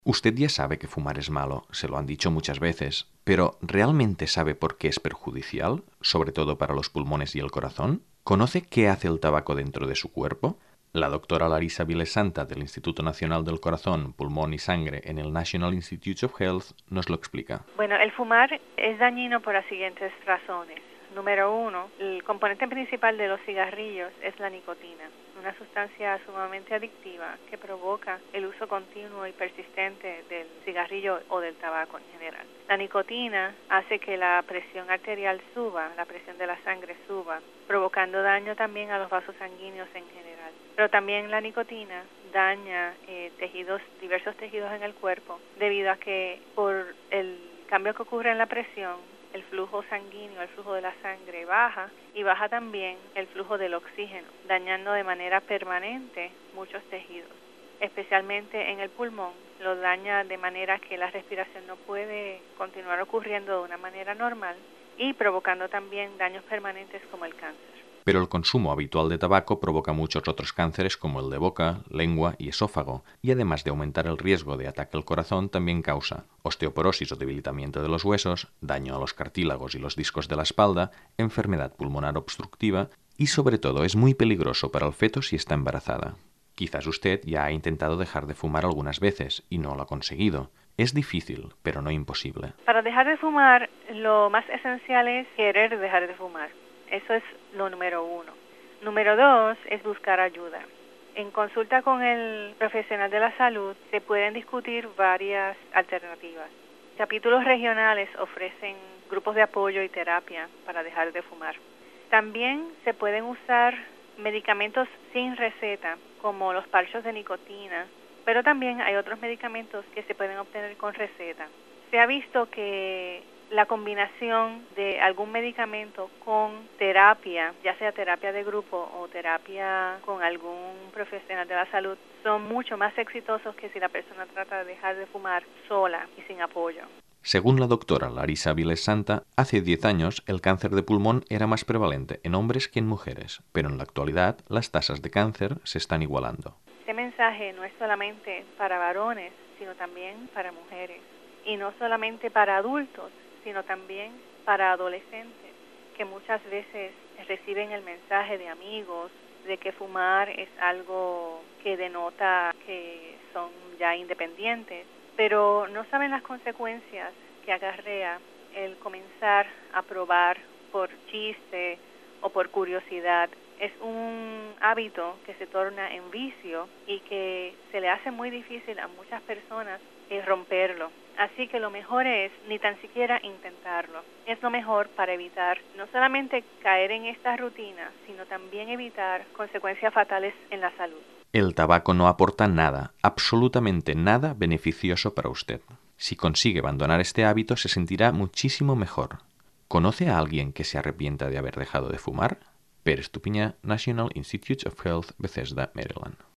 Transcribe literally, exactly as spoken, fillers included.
Usted ya sabe que fumar es malo, se lo han dicho muchas veces, pero ¿realmente sabe por qué es perjudicial, sobre todo para los pulmones y el corazón? ¿Conoce qué hace el tabaco dentro de su cuerpo? La doctora Larissa Vilesanta del Instituto Nacional del Corazón, Pulmón y Sangre en el National Institutes of Health nos lo explica. Bueno, el fumar es dañino por las siguientes razones. Número uno, el componente principal de los cigarrillos es la nicotina, una sustancia sumamente adictiva que provoca el uso continuo y persistente del cigarrillo o del tabaco en general. La nicotina hace que la presión arterial suba, la presión de la sangre suba, provocando daño también a los vasos sanguíneos en general. Pero también la nicotina daña eh, tejidos, diversos tejidos en el cuerpo, debido a que por el cambio que ocurre en la presión, el flujo sanguíneo, el flujo de la sangre baja y baja también el flujo del oxígeno, dañando de manera permanente muchos tejidos, especialmente en el pulmón. Lo daña de manera que la respiración no puede continuar ocurriendo de una manera normal y provocando también daños permanentes como el cáncer. Pero el consumo habitual de tabaco provoca muchos otros cánceres como el de boca, lengua y esófago, y además de aumentar el riesgo de ataque al corazón, también causa osteoporosis o debilitamiento de los huesos, daño a los cartílagos y los discos de la espalda, enfermedad pulmonar obstructiva y sobre todo es muy peligroso para el feto si está embarazada. Quizás usted ya ha intentado dejar de fumar algunas veces y no lo ha conseguido. Es difícil, pero no imposible. Para dejar de fumar, lo más esencial es querer dejar de fumar. Eso es lo número uno. Número dos es buscar ayuda. En consulta con el profesional de la salud se pueden discutir varias alternativas. Capítulos regionales ofrecen grupos de apoyo y terapia para dejar de fumar. También se pueden usar medicamentos sin receta, como los parchos de nicotina, pero también hay otros medicamentos que se pueden obtener con receta. Se ha visto que la combinación de algún medicamento con terapia, ya sea terapia de grupo o terapia con algún profesional de la salud, son mucho más exitosos que si la persona trata de dejar de fumar sola y sin apoyo. Según la doctora Larissa Vilesanta, hace diez años el cáncer de pulmón era más prevalente en hombres que en mujeres, pero en la actualidad las tasas de cáncer se están igualando. Este mensaje no es solamente para varones, sino también para mujeres, y no solamente para adultos, sino también para adolescentes, que muchas veces reciben el mensaje de amigos de que fumar es algo que denota que son ya independientes, pero no saben las consecuencias que acarrea el comenzar a probar por chiste o por curiosidad. Es un hábito que se torna en vicio y que se le hace muy difícil a muchas personas eh, romperlo. Así que lo mejor es ni tan siquiera intentarlo. Es lo mejor para evitar no solamente caer en esta rutina, sino también evitar consecuencias fatales en la salud. El tabaco no aporta nada, absolutamente nada beneficioso para usted. Si consigue abandonar este hábito, se sentirá muchísimo mejor. ¿Conoce a alguien que se arrepienta de haber dejado de fumar? Pere Estupiñá, National Institutes of Health, Bethesda, Maryland.